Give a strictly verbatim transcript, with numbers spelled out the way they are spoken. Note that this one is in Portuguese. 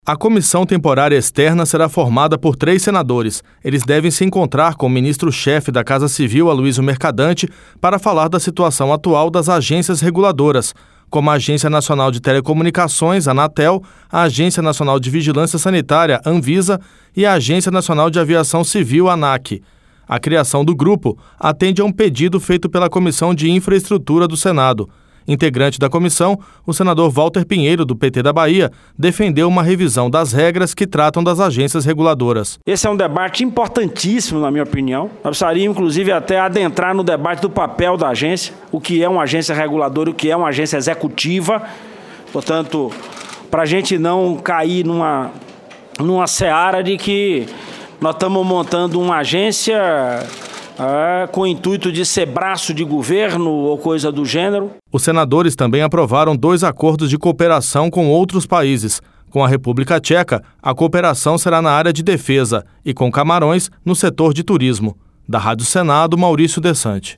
A comissão temporária externa será formada por três senadores. Eles devem se encontrar com o ministro-chefe da Casa Civil, Aloysio Mercadante, para falar da situação atual das agências reguladoras, como a Agência Nacional de Telecomunicações, Anatel, a Agência Nacional de Vigilância Sanitária, Anvisa, e a Agência Nacional de Aviação Civil, ANAC. A criação do grupo atende a um pedido feito pela Comissão de Infraestrutura do Senado. Integrante da comissão, o senador Walter Pinheiro, do P T da Bahia, defendeu uma revisão das regras que tratam das agências reguladoras. Esse é um debate importantíssimo, na minha opinião. Nós precisaríamos, inclusive, até adentrar no debate do papel da agência, o que é uma agência reguladora e o que é uma agência executiva. Portanto, para a gente não cair numa, numa seara de que nós estamos montando uma agência É, com o intuito de ser braço de governo ou coisa do gênero. Os senadores também aprovaram dois acordos de cooperação com outros países. Com a República Tcheca, a cooperação será na área de defesa e com Camarões, no setor de turismo. Da Rádio Senado, Maurício Desante.